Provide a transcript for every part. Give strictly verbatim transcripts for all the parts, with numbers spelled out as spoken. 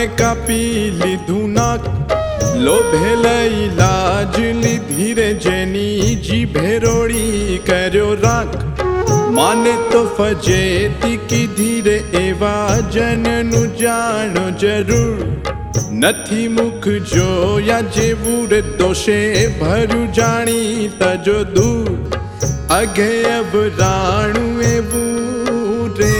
રામે કાપી લીધું નાક, લોભે લઈ લાજ લીધી રે જેની જીભે રોળી કર્યો રાખ. માને તો ફજેતી કીધી રે એવા જનનું જાણો જરૂર. નથી મુખ જોયા જેવું રે દોષે ભર્યું જાણી તજો દૂર. અઘે અભરાણું એવું રે.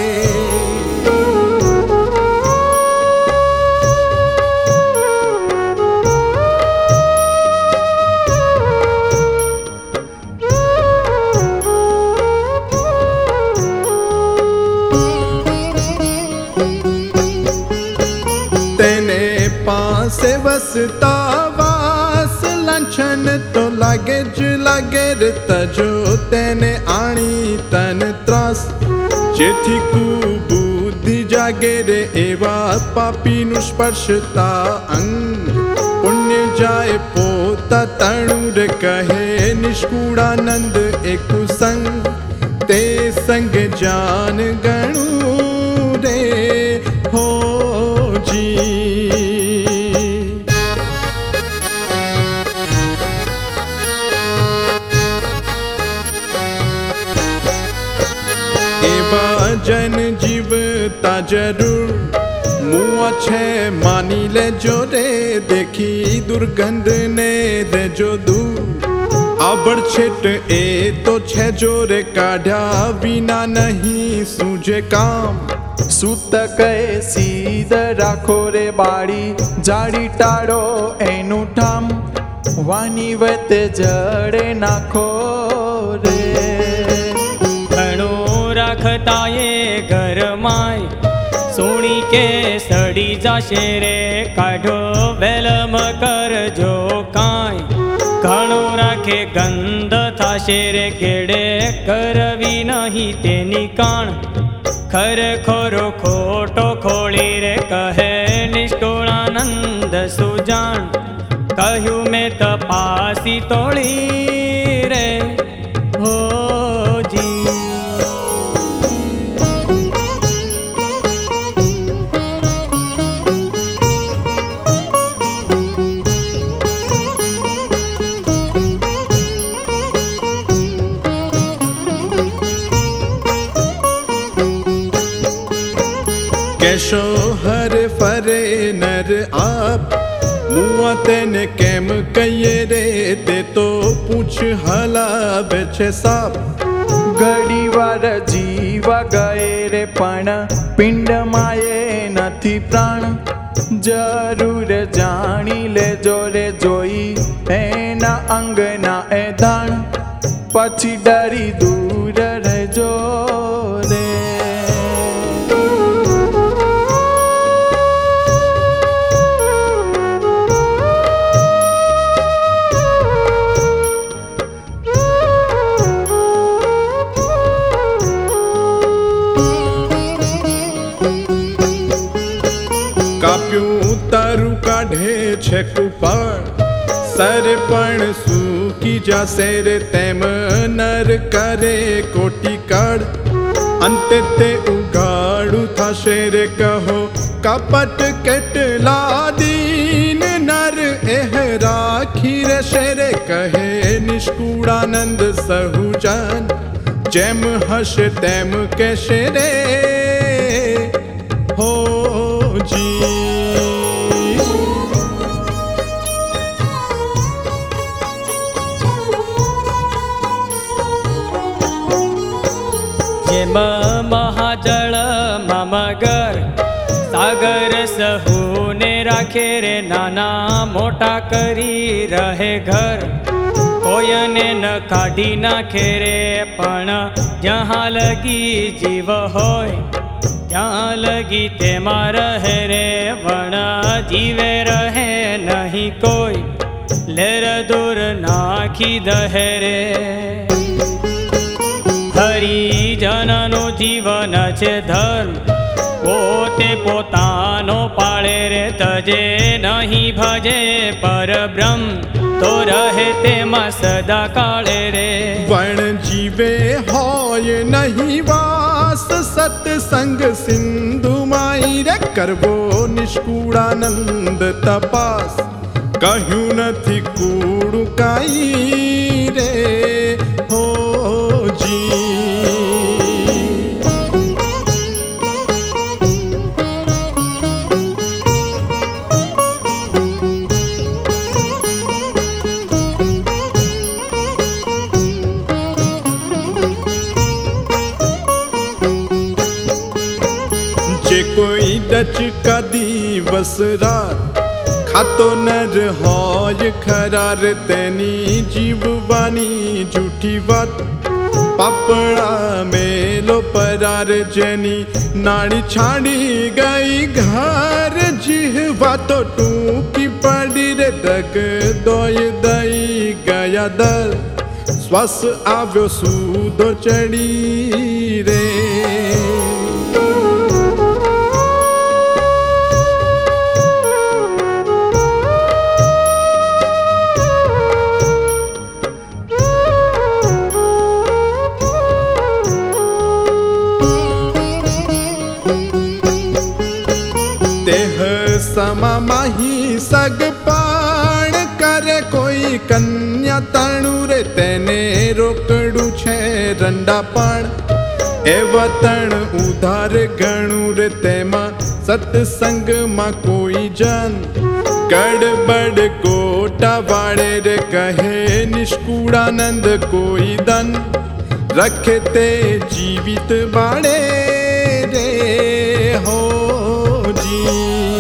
તેને પાસે વસતા વાસ લાંછન તો લાગે જ લાગે રે તજો તેને આણી તન ત્રાસ. જેથી કુબુદ્ધિ જાગે રે એવા પાપીનું સ્પર્શતા અંગ. પુણ્ય જાય પોતા તણું રે કહે નિષ્કુળાનંદ એ કુસંગ. તે સંગ જાન ગણું રે હોજી. એવા જન જીવતા જરૂર. મુઆ છે માની લેજો રે દેખી દુર્ગંધ ને દેજો દૂર. આભડછેટ એ તો છે જો રે કાઢ્યા વિના નહીં સૂજે કામ. સૂત કહે સીધ રાખો રે બાળી, જાડી ટાળો એનું ઠામ. વાની વતે જડે નાખો રે. ઘણું રાખતા એ ઘરમાંય સોણી કે સડી જશે રે. કાઢો વેલમ કરજો કાંઈ, ઘણું રાખે ગંધ થશે રે. કેડે કરવી નહીં તેની કાણ. ખરેખરો ખોટો ખોળી રે કહે નિષ્કુળાનંદ સુજાણ. કહ્યું મેં તપાસી તોળી રે હોજી. કેશો હરે ફરે નર આપ. મુઆ તેને કેમ કહીએ રે તે તો પૂછ હલાવે છે સાપ. ઘડી વાર જીવા ગયે રે પણ પિંડમાં એ નથી પ્રાણ. જરૂર જાણી લેજો રે જોઈ એના અંગના એ ધાણ. પછી ડરી દૂર રહેજો રે. કાપ્યું તારું કાઢે છે કુપાળ. સર પણ સૂકી જશે રે તેમ નર કરે કોટી કાળ. અંતે તે ઉગાડું થશે રે કહો કપટ કેટલા દીન. નર એહ રાખી રહેશે રે કહે નિષ્કુળાનંદ સહુજન. જેમ હશે તેમ કહેશે રે હોજી. જેમ મહાજળ મગર સાગર સહુને રાખે રે. નાના મોટા કરી રહે ઘર. કોયને ન કાઢી નાખે રે પણ જ્યાં લગી જીવ હોય ત્યાં લગી તેમાં રહે રે. વણ જીવે રહે નહીં કોઈ, લેર દૂર નાખી દહે રે. હરિજનનું જીવન છે ધર્મ, પોતે પોતાનો પાળે રે. તજે નહીં ભજે પરબ્રહ્મ, તો રહે તેમાં સદા કાળે રે. વણ જીવે હોય નહીં વાસ, સત્સંગ સિંધુમાં नहीं रे करवो निष्कूड़ानंद तपास कहूं नथी कूड़ू काई रे हो जी। जे कोई डच का दिवस रात खातो नर होय खरार तेनी जीववानी झूठी बात पापड़ा मेलो परार जेनी नाड़ी छाड़ी गई घर जीवा तो टूकी पड़ी रे दग दोय दई गया दर श्वास आव्यो सूदो चढ़ी रे। देह समा माही सग पाण करे कोई कन्या ताणु रे तेने रोकड़ू छे रंडा पाण ए वतन उधार गणु रे तेमा सत्संग मा कोई जन गड़बड़ गोटा वाड़े रे कहे निष्कूड़ानंद कोई दन रखते जीवित बाड़े रे हो जी।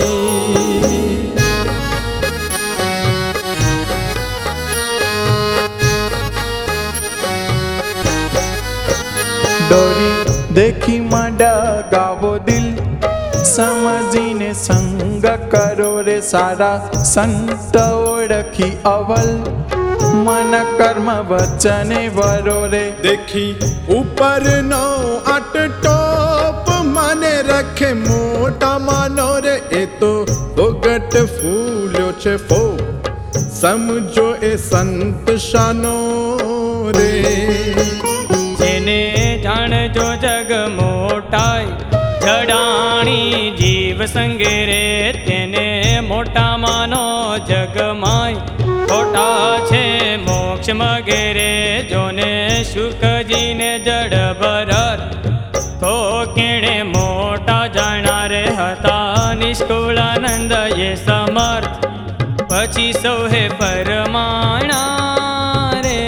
डोरी देखी माडा गावो दिल समझीने संग करो रे सारा संत ओळखी अवल मन कर्म वचने वरो रे। देखी ऊपर नो आट टोप माने रखे मोटा मानो रे ए तो बोगट फूलो छे फो समझो ए संत शानो रे। जेने जान जो जग मोटाई जड़ाणी जीव संगे रे तेने मोटा मानो जग माय खोटा छे मोक्ष मगेरे जोने सुख जीने जड़ बरर तो केणे मोटा जाना रे हता निष्कूळानंद ये समर्थ पछी सोहे परमाणा रे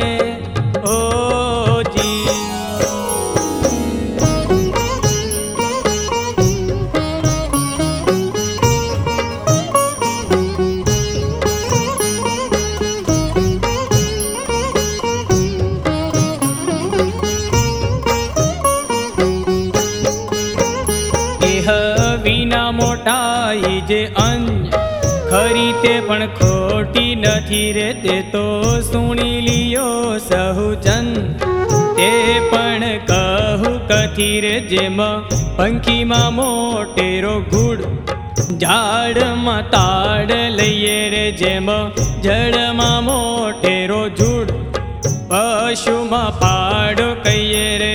ओ जी। વિના મોટાઈ જે અન્ય ખરી તે પણ ખોટી નથી રે તે તો સુણી લિયો સહુ જન તે પણ કહું કથી રે જેમાં પંખીમાં મોટેરો ગુડ ઝાડમાં તાડ લઈએ રે જેમાં જળમાં મોટેરો જુડ પશુમાં પાડો કહીએ રે।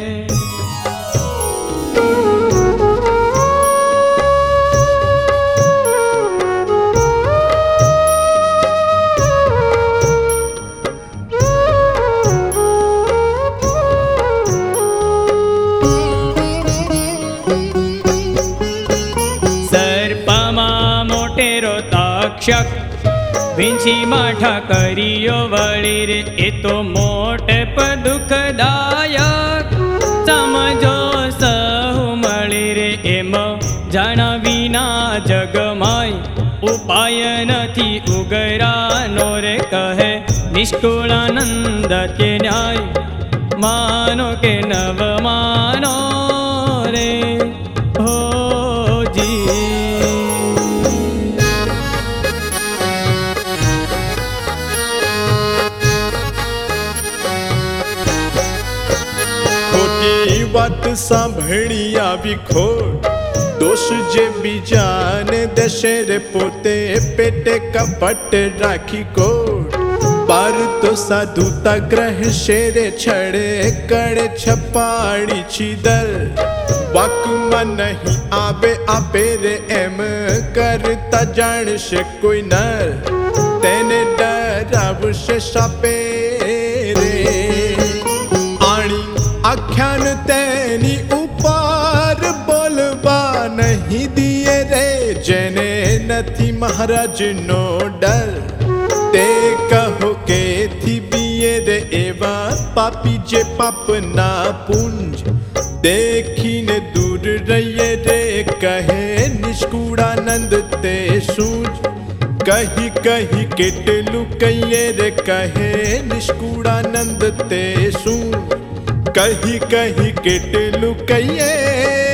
વીંછી માઠા કરીયો વળી રે એ તો મોટે પર દુઃખદાયક સમજો સહુ મળી રે એમ જાણા વિના જગમાય ઉપાય નથી ઉગરાનો રે કહે નિષ્કુળાનંદ કે ન્યાય માનો કે નવ માનો રે હો જી। વાત સાંભળી આવી ખોટ દોષ જે બીજાને દેશે રે પોતે પેટે કપટ રાખી કોટ બાર તો સાધુતા ગ્રહ શેરે છડે કડે છપાડી છીદર વાકમાં નહીં આવે આપે રે એમ કરતા જાણશે કોઈ નર તેને ડરાવશે સાપે રે આણી આખ્યાન તેની ઉપર બોલવા નહીં દિયે રે જેને નથી મહારાજનો ડર તે કહો કે થી બીએ રે એવા પાપી જે પાપના પુંજ देखीने दूर रहिए रे कहे निष्कूड़ानंद ते सूझ कही कही केटलू कहिए रे कहे निष्कूड़ानंद ते सूझ कही कही केटलू कहिए